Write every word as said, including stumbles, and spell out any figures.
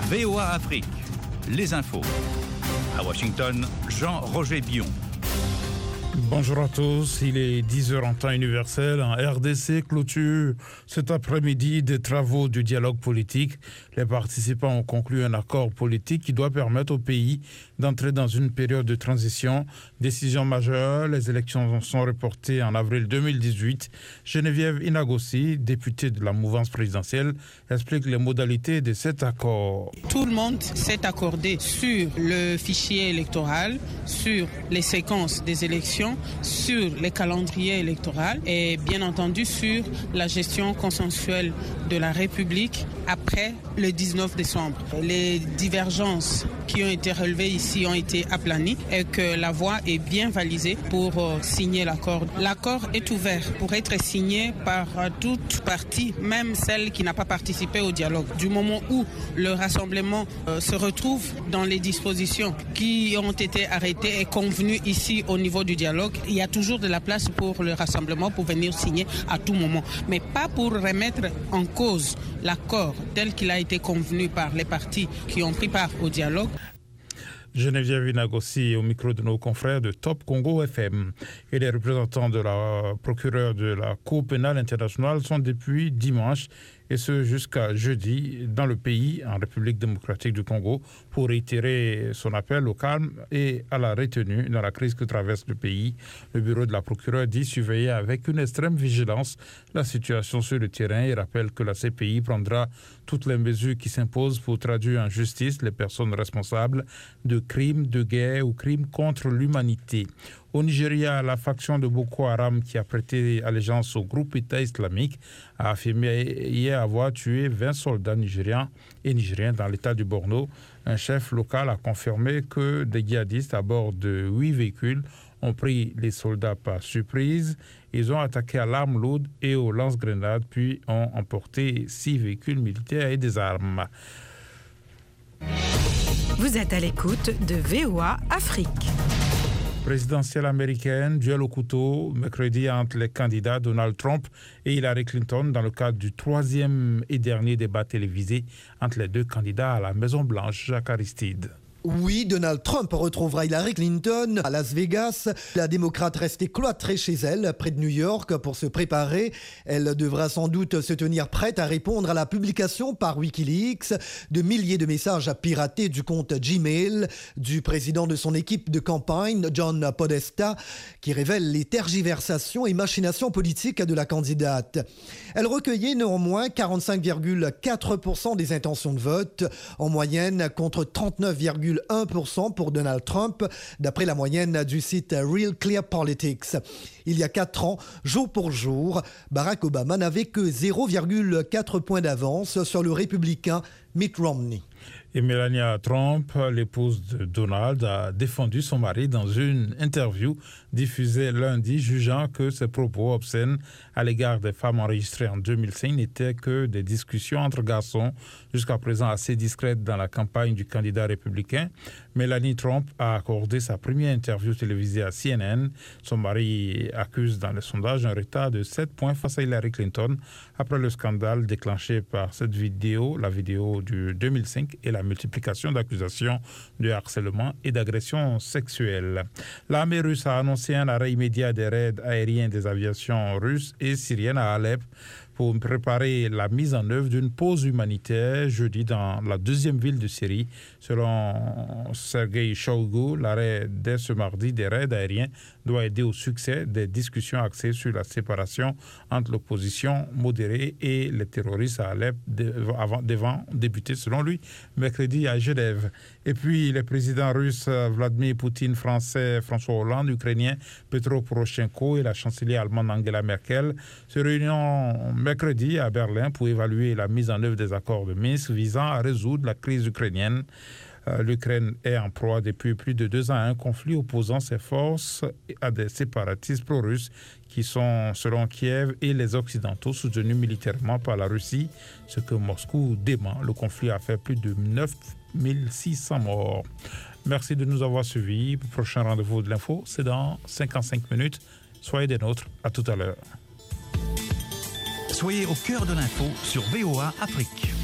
V O A Afrique, les infos. À Washington, Jean-Roger Bion. Bonjour à tous, il est dix heures en temps universel. En R D C clôture cet après-midi des travaux du dialogue politique. Les participants ont conclu un accord politique qui doit permettre au pays d'entrer dans une période de transition. Décision majeure, les élections sont reportées en avril deux mille dix-huit. Geneviève Inagossi, députée de la mouvance présidentielle, explique les modalités de cet accord. Tout le monde s'est accordé sur le fichier électoral, sur les séquences des élections, sur les calendriers électoraux et bien entendu sur la gestion consensuelle de la République après le dix-neuf décembre. Les divergences qui ont été relevées ici ont été aplanies et que la voie est bien balisée pour signer l'accord. L'accord est ouvert pour être signé par toute partie, même celle qui n'a pas participé au dialogue. Du moment où le rassemblement euh, se retrouve dans les dispositions qui ont été arrêtées et convenues ici au niveau du dialogue, il y a toujours de la place pour le rassemblement pour venir signer à tout moment, mais pas pour remettre en cause l'accord tel qu'il a été convenu par les partis qui ont pris part au dialogue. Geneviève Inagossi au micro de nos confrères de Top Congo F M. Et les représentants de la procureure de la Cour pénale internationale sont depuis dimanche, et ce jusqu'à jeudi, dans le pays, en République démocratique du Congo, pour réitérer son appel au calme et à la retenue dans la crise que traverse le pays. Le bureau de la procureure dit surveiller avec une extrême vigilance la situation sur le terrain et rappelle que la C P I prendra toutes les mesures qui s'imposent pour traduire en justice les personnes responsables de crimes de guerre ou crimes contre l'humanité. Au Nigeria, la faction de Boko Haram qui a prêté allégeance au groupe État islamique a affirmé hier avoir tué vingt soldats nigérians et nigériens dans l'état du Borno. Un chef local a confirmé que des djihadistes à bord de huit véhicules ont pris les soldats par surprise. Ils ont attaqué à l'arme lourde et aux lance-grenades, puis ont emporté six véhicules militaires et des armes. Vous êtes à l'écoute de V O A Afrique. Présidentielle américaine, duel au couteau, mercredi entre les candidats Donald Trump et Hillary Clinton dans le cadre du troisième et dernier débat télévisé entre les deux candidats à la Maison-Blanche. Jacques Aristide. Oui, Donald Trump retrouvera Hillary Clinton à Las Vegas. La démocrate restée cloîtrée chez elle, près de New York, pour se préparer. Elle devra sans doute se tenir prête à répondre à la publication par Wikileaks de milliers de messages piratés du compte Gmail du président de son équipe de campagne, John Podesta, qui révèle les tergiversations et machinations politiques de la candidate. Elle recueillait néanmoins quarante-cinq virgule quatre pour cent des intentions de vote, en moyenne contre trente-neuf virgule un pour cent pour Donald Trump, d'après la moyenne du site Real Clear Politics. Il y a quatre ans, jour pour jour, Barack Obama n'avait que zéro virgule quatre points d'avance sur le républicain Mitt Romney. Et Melania Trump, l'épouse de Donald, a défendu son mari dans une interview diffusée lundi, jugeant que ses propos obscènes à l'égard des femmes enregistrées en deux mille cinq n'étaient que des discussions entre garçons, jusqu'à présent assez discrètes dans la campagne du candidat républicain. Melania Trump a accordé sa première interview télévisée à C N N. Son mari accuse dans les sondages un retard de sept points face à Hillary Clinton après le scandale déclenché par cette vidéo, la vidéo du deux mille cinq, et la multiplication d'accusations de harcèlement et d'agression sexuelle. L'armée russe a annoncé un arrêt immédiat des raids aériens des aviations russes et syriennes à Alep pour préparer la mise en œuvre d'une pause humanitaire jeudi dans la deuxième ville de Syrie. Selon Sergei Shoigu, l'arrêt dès ce mardi des raids aériens doit aider au succès des discussions axées sur la séparation entre l'opposition modérée et les terroristes à Alep avant, devant débuter, selon lui, mercredi à Genève. Et puis, les présidents russes Vladimir Poutine, français François Hollande, ukrainien Petro Poroshenko et la chancelière allemande Angela Merkel se réuniront mercredi à Berlin pour évaluer la mise en œuvre des accords de Minsk visant à résoudre la crise ukrainienne. Euh, L'Ukraine est en proie depuis plus de deux ans à un conflit opposant ses forces à des séparatistes pro-russes qui sont, selon Kiev et les Occidentaux, soutenus militairement par la Russie, ce que Moscou dément. Le conflit a fait plus de neuf mille six cents morts. Merci de nous avoir suivis. Le prochain rendez-vous de l'info, c'est dans cinquante-cinq minutes. Soyez des nôtres. À tout à l'heure. Soyez au cœur de l'info sur V O A Afrique.